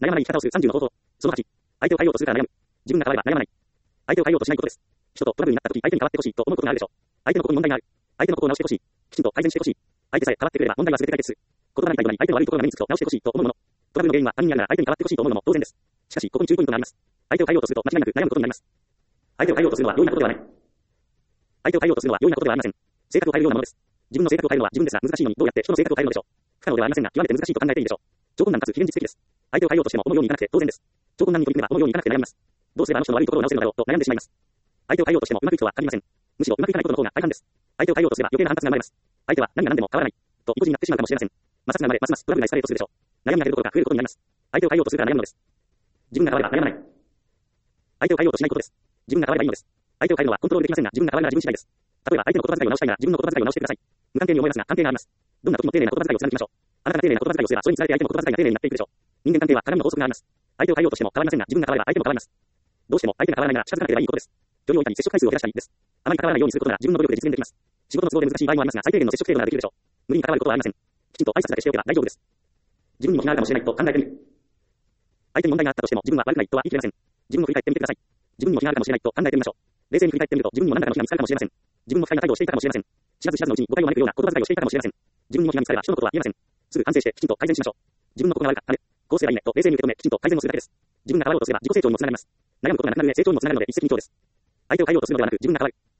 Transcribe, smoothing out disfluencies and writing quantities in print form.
悩まない生き方をする30の方法。その8、相手を変えようとするから悩む。自分が変われば悩まない。相手を変えようとしないことです。人とトラブルになった時、相手に変わってほしいと思うことがあるでしょう。相手のここに問題がある。相手のここを直してほしい。きちんと改善してほしい。相手さえ変わってくれば問題は全て解決する。言葉に対に相手の悪いところが目につくと直してほしいと思うもの。トラブルの原因は他人にあるなら相手に変わってほしいと思うのも当然です。しかし、ここに注意ポイントがあります。相手を変えようとすると間違いなく悩むことになります。相手を変えようとするのは容易なことではない。相手を変えようとするのは容易なことではありません。性格を変えるようなものです。自分の性格を変えるのは自分ですが難しいのにどうやって人の性格を変えるのでしょう。不可能ではありませんが極めて難しいと考えていいでしょう。超困難かつ非現実的です。相手を変えようとしても思うようにいかなくて当然です。超困難に取り組めば思うようにいかなくて悩みます。どうすればあの人の悪いところを直せるのだろうと悩んでしまいます。相手を変えようとしてもうまくいくとは限りません。むしろうまくいかないことの方が大半です。相手を変えようとすれば余計な反発が生まれます。相手は何が何でも変わらないと意固地になってしまうかもしれません。摩擦が生まれますますトラブルがエスカレートするでしょう。悩みが減ることが増えることになります。相手を変えようとするから悩むのです。自分が変われば悩まない。相手を変えようとしないことです。自分が変わればいいのです。相手を変えるのはコントロールできませんが自分が変わるなら自分次第です。例えば相手の言葉遣いを直したいなら自分の言葉遣いを直してください。無関係に思いますが関係があります。どんな時も丁寧な言葉遣いを貫きましょう。あなたが丁寧な言葉遣いをすればそれにつられて相手も言葉遣いが丁寧になっていくでしょう。人間関係は鏡の法則があります。相手を変えようとしても変わりませんが自分が変われば相手も変わります。どうしても相手が変わらないなら近づかなければいいことです。距離を置いたり接触回数を減らしたりです。あまり関わらないようにすることなら自分の努力で実現できます。仕事の都合で難しい場合もありますが最低限の接触程度ならできるでしょう。無理に関わることはありません。きちんと挨拶だけしておけば大丈夫です。自分にも気があるかもしれないと考えてみる。相手に問題があったとしても自分は悪くないとは言い切れません。自分を振り返ってみてください。自分にも気があるかもしれないと考えてみましょう。冷静に振り返ってみると自分にも何らかの非が見つかるかもしれません。自分も不快な態度をしていたかもしれません。知らず知らずのうちに誤解を招くような言葉遣いをしていたかもしれません。自分にも非が見つかれば人のことは言えません。すぐ反省してきちんと改善しましょう。自分のここが悪かったね。こうすればいいねと冷静に受け止めきちんと改善をするだけです。自分が変わろうとすれば自己成長にもつながります。悩むことがなくなる上成長にもつながるので一石二鳥です。相手を変えようとするのではなく自分が変わる。